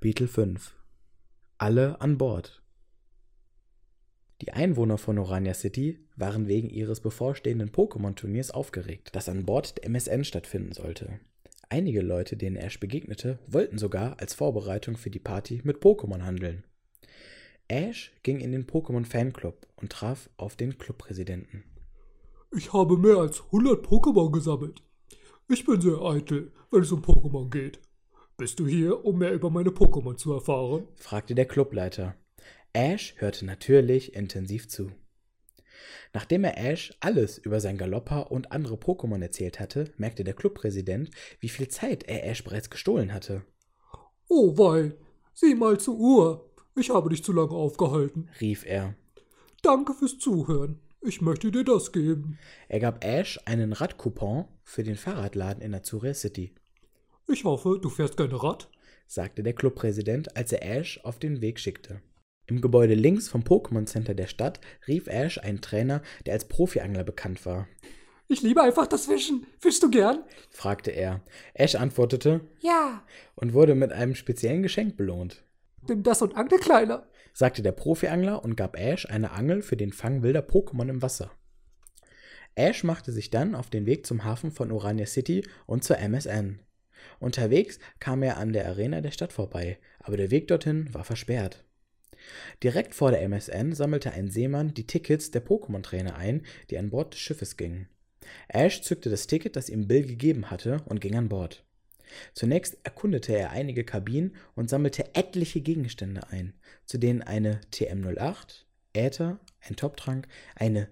Kapitel 5 Alle an Bord. Die Einwohner von Orania City waren wegen ihres bevorstehenden Pokémon-Turniers aufgeregt, das an Bord der MSN stattfinden sollte. Einige Leute, denen Ash begegnete, wollten sogar als Vorbereitung für die Party mit Pokémon handeln. Ash ging in den Pokémon-Fanclub und traf auf den Clubpräsidenten. Ich habe mehr als 100 Pokémon gesammelt. Ich bin sehr eitel, wenn es um Pokémon geht. Bist du hier, um mehr über meine Pokémon zu erfahren? Fragte der Clubleiter. Ash hörte natürlich intensiv zu. Nachdem er Ash alles über sein Galoppa und andere Pokémon erzählt hatte, merkte der Clubpräsident, wie viel Zeit er Ash bereits gestohlen hatte. Oh wei, sieh mal zur Uhr. Ich habe dich zu lange aufgehalten, rief er. Danke fürs Zuhören. Ich möchte dir das geben. Er gab Ash einen Radcoupon für den Fahrradladen in Azuria City. Ich hoffe, du fährst gerne Rad, sagte der Clubpräsident, als er Ash auf den Weg schickte. Im Gebäude links vom Pokémon Center der Stadt rief Ash einen Trainer, der als Profiangler bekannt war. Ich liebe einfach das Fischen. Fischst du gern? Fragte er. Ash antwortete, Ja. Und wurde mit einem speziellen Geschenk belohnt. Nimm das und angle kleiner, sagte der Profiangler und gab Ash eine Angel für den Fang wilder Pokémon im Wasser. Ash machte sich dann auf den Weg zum Hafen von Orania City und zur MSN. Unterwegs kam er an der Arena der Stadt vorbei, aber der Weg dorthin war versperrt. Direkt vor der MSN sammelte ein Seemann die Tickets der Pokémon-Trainer ein, die an Bord des Schiffes gingen. Ash zückte das Ticket, das ihm Bill gegeben hatte, und ging an Bord. Zunächst erkundete er einige Kabinen und sammelte etliche Gegenstände ein, zu denen eine TM08, Äther, ein Top-Trank, eine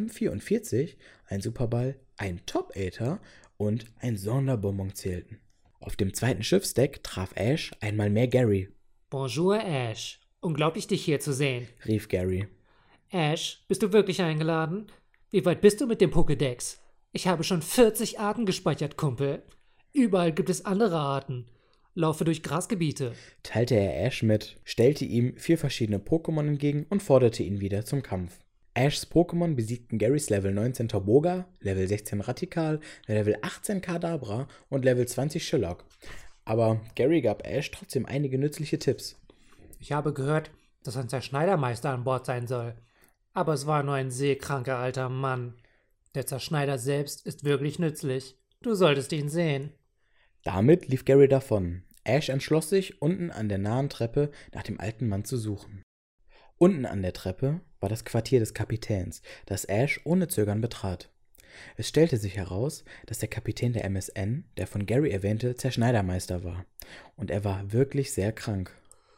TM44, ein Superball, ein Top-Äther und ein Sonderbonbon zählten. Auf dem zweiten Schiffsdeck traf Ash einmal mehr Gary. Bonjour, Ash. Unglaublich, dich hier zu sehen, rief Gary. Ash, bist du wirklich eingeladen? Wie weit bist du mit dem Pokédex? Ich habe schon 40 Arten gespeichert, Kumpel. Überall gibt es andere Arten. Laufe durch Grasgebiete, teilte er Ash mit, stellte ihm 4 verschiedene Pokémon entgegen und forderte ihn wieder zum Kampf. Ashs Pokémon besiegten Garys Level 19 Tauboga, Level 16 Ratikal, Level 18 Kadabra und Level 20 Shillock. Aber Gary gab Ash trotzdem einige nützliche Tipps. Ich habe gehört, dass ein Zerschneidermeister an Bord sein soll. Aber es war nur ein seekranker alter Mann. Der Zerschneider selbst ist wirklich nützlich. Du solltest ihn sehen. Damit lief Gary davon. Ash entschloss sich, unten an der nahen Treppe nach dem alten Mann zu suchen. Unten an der Treppe war das Quartier des Kapitäns, das Ash ohne Zögern betrat. Es stellte sich heraus, dass der Kapitän der MSN, der von Gary erwähnte, Zerschneidermeister war. Und er war wirklich sehr krank.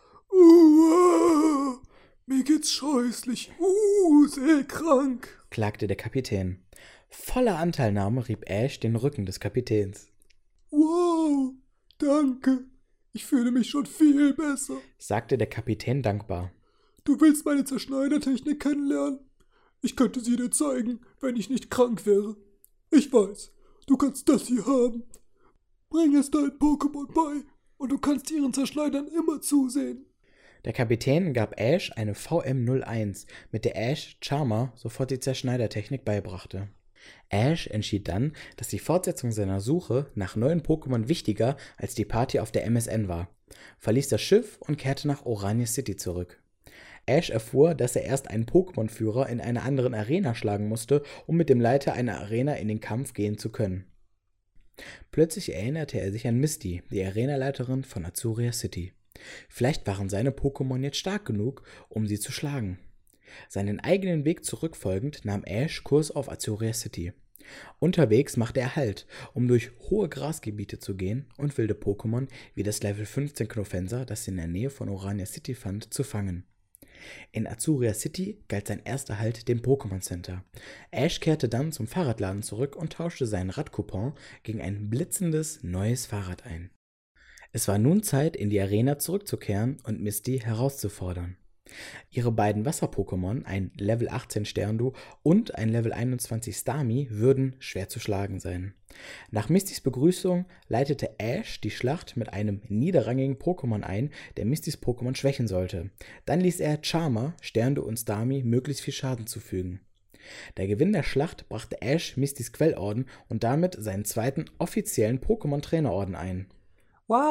Mir geht's scheußlich. Sehr krank, klagte der Kapitän. Voller Anteilnahme rieb Ash den Rücken des Kapitäns. Wow, danke. Ich fühle mich schon viel besser, sagte der Kapitän dankbar. Du willst meine Zerschneidertechnik kennenlernen? Ich könnte sie dir zeigen, wenn ich nicht krank wäre. Ich weiß, du kannst das hier haben. Bring es deinen Pokémon bei und du kannst ihren Zerschneidern immer zusehen. Der Kapitän gab Ash eine VM01, mit der Ash Charmer sofort die Zerschneidertechnik beibrachte. Ash entschied dann, dass die Fortsetzung seiner Suche nach neuen Pokémon wichtiger als die Party auf der MSN war, verließ das Schiff und kehrte nach Orania City zurück. Ash erfuhr, dass er erst einen Pokémon-Führer in einer anderen Arena schlagen musste, um mit dem Leiter einer Arena in den Kampf gehen zu können. Plötzlich erinnerte er sich an Misty, die Arenaleiterin von Azuria City. Vielleicht waren seine Pokémon jetzt stark genug, um sie zu schlagen. Seinen eigenen Weg zurückfolgend nahm Ash Kurs auf Azuria City. Unterwegs machte er Halt, um durch hohe Grasgebiete zu gehen und wilde Pokémon wie das Level 15 Knofenser, das in der Nähe von Orania City fand, zu fangen. In Azuria City galt sein erster Halt dem Pokémon Center. Ash kehrte dann zum Fahrradladen zurück und tauschte seinen Radcoupon gegen ein blitzendes neues Fahrrad ein. Es war nun Zeit, in die Arena zurückzukehren und Misty herauszufordern. Ihre beiden Wasser-Pokémon, ein Level 18 Sterndu und ein Level 21 Starmie, würden schwer zu schlagen sein. Nach Mistys Begrüßung leitete Ash die Schlacht mit einem niederrangigen Pokémon ein, der Mistys Pokémon schwächen sollte. Dann ließ er Charmer, Sterndu und Starmie möglichst viel Schaden zufügen. Der Gewinn der Schlacht brachte Ash Mistys Quellorden und damit seinen zweiten offiziellen Pokémon-Trainerorden ein. Wow,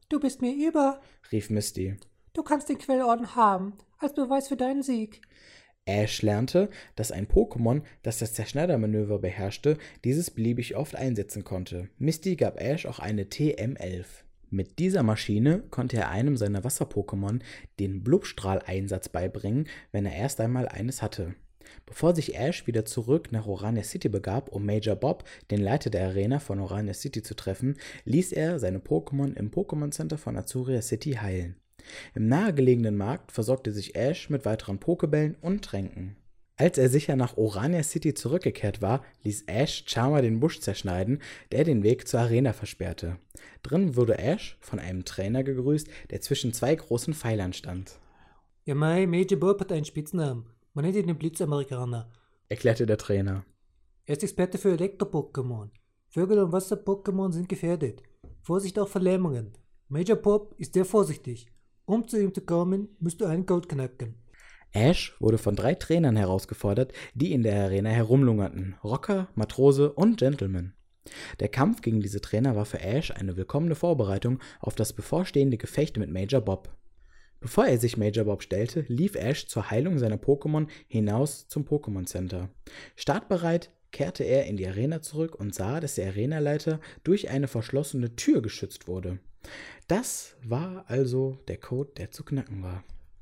Du bist mir über. rief Misty. Du kannst den Quellorden haben, als Beweis für deinen Sieg. Ash lernte, dass ein Pokémon, das das Zerschneidermanöver beherrschte, dieses beliebig oft einsetzen konnte. Misty gab Ash auch eine TM11. Mit dieser Maschine konnte er einem seiner Wasser-Pokémon den Blubstrahl-Einsatz beibringen, wenn er erst einmal eines hatte. Bevor sich Ash wieder zurück nach Orania City begab, um Major Bob, den Leiter der Arena von Orania City, zu treffen, ließ er seine Pokémon im Pokémon Center von Azuria City heilen. Im nahegelegenen Markt versorgte sich Ash mit weiteren Pokebällen und Tränken. Als er sicher nach Orania City zurückgekehrt war, ließ Ash Charmer den Busch zerschneiden, der den Weg zur Arena versperrte. Drin wurde Ash von einem Trainer gegrüßt, der zwischen zwei großen Pfeilern stand. Ja, Major Bob hat einen Spitznamen. Man nennt ihn den Blitzamerikaner. Erklärte der Trainer. Er ist Experte für Elektro-Pokémon. Vögel- und Wasser-Pokémon sind gefährdet. Vorsicht auf Verlähmungen. Major Bob ist sehr vorsichtig. Um zu ihm zu kommen, musst du einen Code knacken. Ash wurde von 3 Trainern herausgefordert, die in der Arena herumlungerten: Rocker, Matrose und Gentleman. Der Kampf gegen diese Trainer war für Ash eine willkommene Vorbereitung auf das bevorstehende Gefecht mit Major Bob. Bevor er sich Major Bob stellte, lief Ash zur Heilung seiner Pokémon hinaus zum Pokémon Center. Startbereit kehrte er in die Arena zurück und sah, dass der Arenaleiter durch eine verschlossene Tür geschützt wurde. Das war also der Code, der zu knacken war.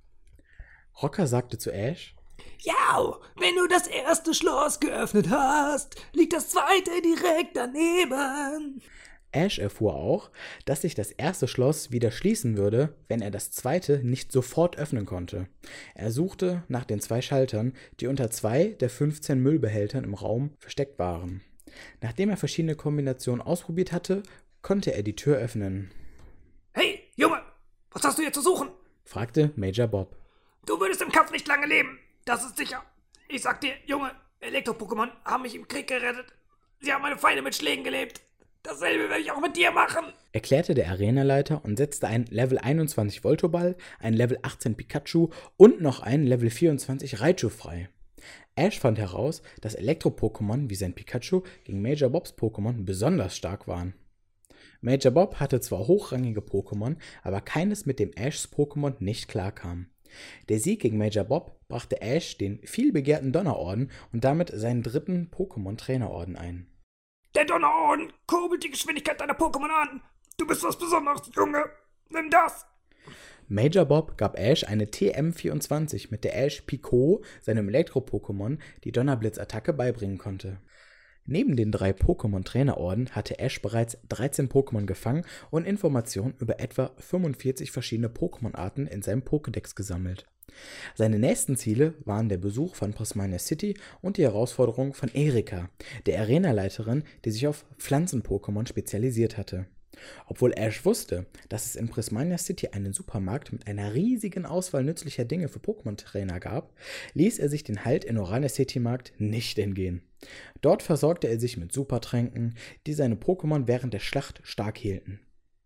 Rocker sagte zu Ash: Ja, wenn du das erste Schloss geöffnet hast, liegt das zweite direkt daneben. Ash erfuhr auch, dass sich das erste Schloss wieder schließen würde, wenn er das zweite nicht sofort öffnen konnte. Er suchte nach den 2 Schaltern, die unter 2 der 15 Müllbehältern im Raum versteckt waren. Nachdem er verschiedene Kombinationen ausprobiert hatte, konnte er die Tür öffnen. Hey, Junge, was hast du hier zu suchen? Fragte Major Bob. Du würdest im Kampf nicht lange leben, das ist sicher. Ich sag dir, Junge, Elektro-Pokémon haben mich im Krieg gerettet. Sie haben meine Feinde mit Schlägen gelebt. Dasselbe werde ich auch mit dir machen, Erklärte der Arenaleiter und setzte einen Level 21 Voltoball, einen Level 18 Pikachu und noch einen Level 24 Raichu frei. Ash fand heraus, dass Elektro-Pokémon wie sein Pikachu gegen Major Bobs Pokémon besonders stark waren. Major Bob hatte zwar hochrangige Pokémon, aber keines, mit dem Ashs Pokémon nicht klarkam. Der Sieg gegen Major Bob brachte Ash den vielbegehrten Donnerorden und damit seinen 3. Pokémon-Trainerorden ein. Der Donnerorden kurbelt die Geschwindigkeit deiner Pokémon an. Du bist was Besonderes, Junge. Nimm das. Major Bob gab Ash eine TM24, mit der Ash Pico, seinem Elektro-Pokémon, die Donnerblitz-Attacke beibringen konnte. Neben den 3 Pokémon-Trainerorden hatte Ash bereits 13 Pokémon gefangen und Informationen über etwa 45 verschiedene Pokémon-Arten in seinem Pokédex gesammelt. Seine nächsten Ziele waren der Besuch von Prismania City und die Herausforderung von Erika, der Arenaleiterin, die sich auf Pflanzen-Pokémon spezialisiert hatte. Obwohl Ash wusste, dass es in Prismania City einen Supermarkt mit einer riesigen Auswahl nützlicher Dinge für Pokémon-Trainer gab, ließ er sich den Halt in Orania City Markt nicht entgehen. Dort versorgte er sich mit Supertränken, die seine Pokémon während der Schlacht stark hielten.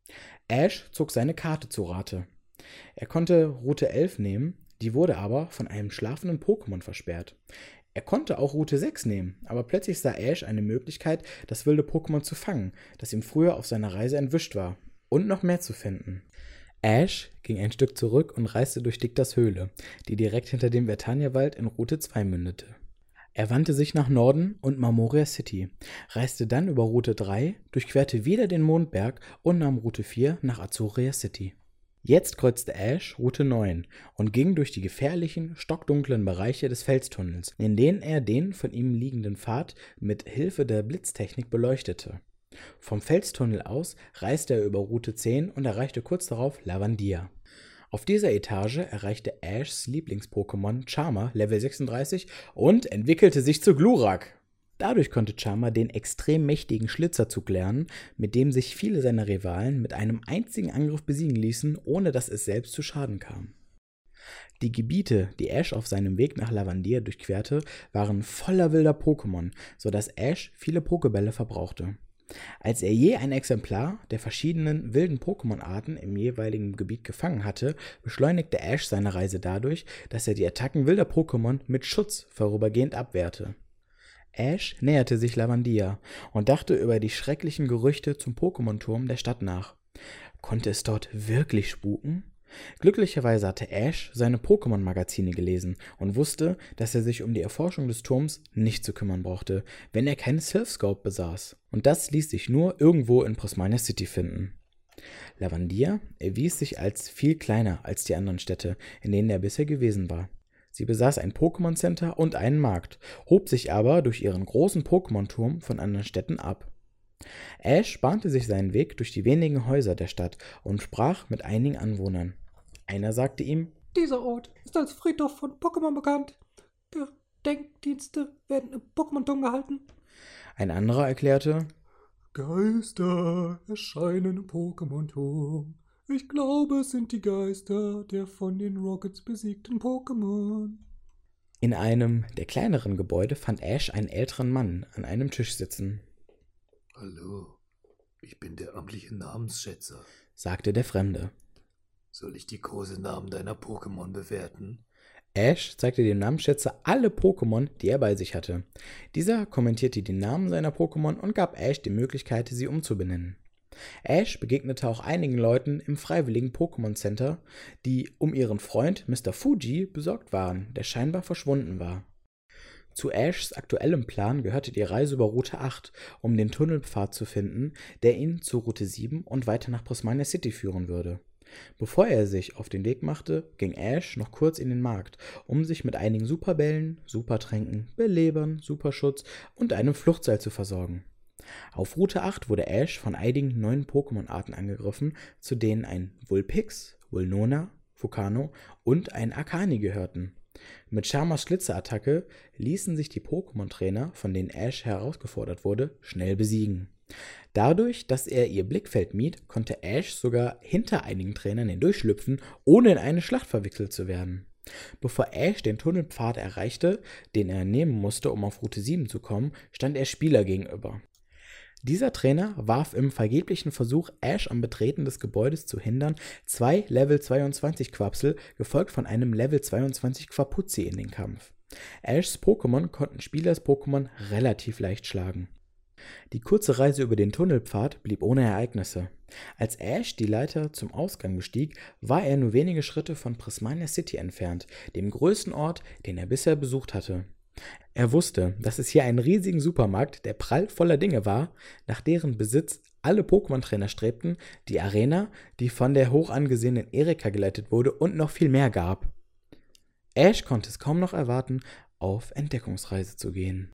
Ash zog seine Karte zu Rate. Er konnte Route 11 nehmen, die wurde aber von einem schlafenden Pokémon versperrt. Er konnte auch Route 6 nehmen, aber plötzlich sah Ash eine Möglichkeit, das wilde Pokémon zu fangen, das ihm früher auf seiner Reise entwischt war, und noch mehr zu finden. Ash ging ein Stück zurück und reiste durch Dictas Höhle, die direkt hinter dem Vertania-Wald in Route 2 mündete. Er wandte sich nach Norden und Marmoria City, reiste dann über Route 3, durchquerte wieder den Mondberg und nahm Route 4 nach Azuria City. Jetzt kreuzte Ash Route 9 und ging durch die gefährlichen, stockdunklen Bereiche des Felstunnels, in denen er den von ihm liegenden Pfad mit Hilfe der Blitztechnik beleuchtete. Vom Felstunnel aus reiste er über Route 10 und erreichte kurz darauf Lavandia. Auf dieser Etage erreichte Ashs Lieblings-Pokémon Charmer Level 36 und entwickelte sich zu Glurak. Dadurch konnte Charmer den extrem mächtigen Schlitzerzug lernen, mit dem sich viele seiner Rivalen mit einem einzigen Angriff besiegen ließen, ohne dass es selbst zu Schaden kam. Die Gebiete, die Ash auf seinem Weg nach Lavandia durchquerte, waren voller wilder Pokémon, sodass Ash viele Pokébälle verbrauchte. Als er je ein Exemplar der verschiedenen wilden Pokémon-Arten im jeweiligen Gebiet gefangen hatte, beschleunigte Ash seine Reise dadurch, dass er die Attacken wilder Pokémon mit Schutz vorübergehend abwehrte. Ash näherte sich Lavandia und dachte über die schrecklichen Gerüchte zum Pokémon-Turm der Stadt nach. Konnte es dort wirklich spuken? Glücklicherweise hatte Ash seine Pokémon-Magazine gelesen und wusste, dass er sich um die Erforschung des Turms nicht zu kümmern brauchte, wenn er keinen Silph-Scope besaß. Und das ließ sich nur irgendwo in Prismania City finden. Lavandia erwies sich als viel kleiner als die anderen Städte, in denen er bisher gewesen war. Sie besaß ein Pokémon Center und einen Markt, hob sich aber durch ihren großen Pokémon-Turm von anderen Städten ab. Ash bahnte sich seinen Weg durch die wenigen Häuser der Stadt und sprach mit einigen Anwohnern. Einer sagte ihm: Dieser Ort ist als Friedhof von Pokémon bekannt. Gedenkdienste werden im Pokémon-Turm gehalten. Ein anderer erklärte: Geister erscheinen im Pokémon-Turm. Ich glaube, es sind die Geister der von den Rockets besiegten Pokémon. In einem der kleineren Gebäude fand Ash einen älteren Mann an einem Tisch sitzen. Hallo, ich bin der amtliche Namensschätzer, sagte der Fremde. Soll ich die Kosenamen deiner Pokémon bewerten? Ash zeigte dem Namensschätzer alle Pokémon, die er bei sich hatte. Dieser kommentierte die Namen seiner Pokémon und gab Ash die Möglichkeit, sie umzubenennen. Ash begegnete auch einigen Leuten im freiwilligen Pokémon Center, die um ihren Freund Mr. Fuji besorgt waren, der scheinbar verschwunden war. Zu Ashs aktuellem Plan gehörte die Reise über Route 8, um den Tunnelpfad zu finden, der ihn zu Route 7 und weiter nach Prismania City führen würde. Bevor er sich auf den Weg machte, ging Ash noch kurz in den Markt, um sich mit einigen Superbällen, Supertränken, Belebern, Superschutz und einem Fluchtseil zu versorgen. Auf Route 8 wurde Ash von einigen neuen Pokémon-Arten angegriffen, zu denen ein Vulpix, Vulnona, Vulcano und ein Akani gehörten. Mit Charmers Schlitzerattacke ließen sich die Pokémon-Trainer, von denen Ash herausgefordert wurde, schnell besiegen. Dadurch, dass er ihr Blickfeld mied, konnte Ash sogar hinter einigen Trainern hindurchschlüpfen, ohne in eine Schlacht verwickelt zu werden. Bevor Ash den Tunnelpfad erreichte, den er nehmen musste, um auf Route 7 zu kommen, stand er Spieler gegenüber. Dieser Trainer warf im vergeblichen Versuch, Ash am Betreten des Gebäudes zu hindern, 2 Level 22 Quapsel, gefolgt von einem Level 22 Quapuzzi in den Kampf. Ashs Pokémon konnten Spielers Pokémon relativ leicht schlagen. Die kurze Reise über den Tunnelpfad blieb ohne Ereignisse. Als Ash die Leiter zum Ausgang bestieg, war er nur wenige Schritte von Prismania City entfernt, dem größten Ort, den er bisher besucht hatte. Er wusste, dass es hier einen riesigen Supermarkt, der prall voller Dinge war, nach deren Besitz alle Pokémon-Trainer strebten, die Arena, die von der hoch angesehenen Erika geleitet wurde, und noch viel mehr gab. Ash konnte es kaum noch erwarten, auf Entdeckungsreise zu gehen.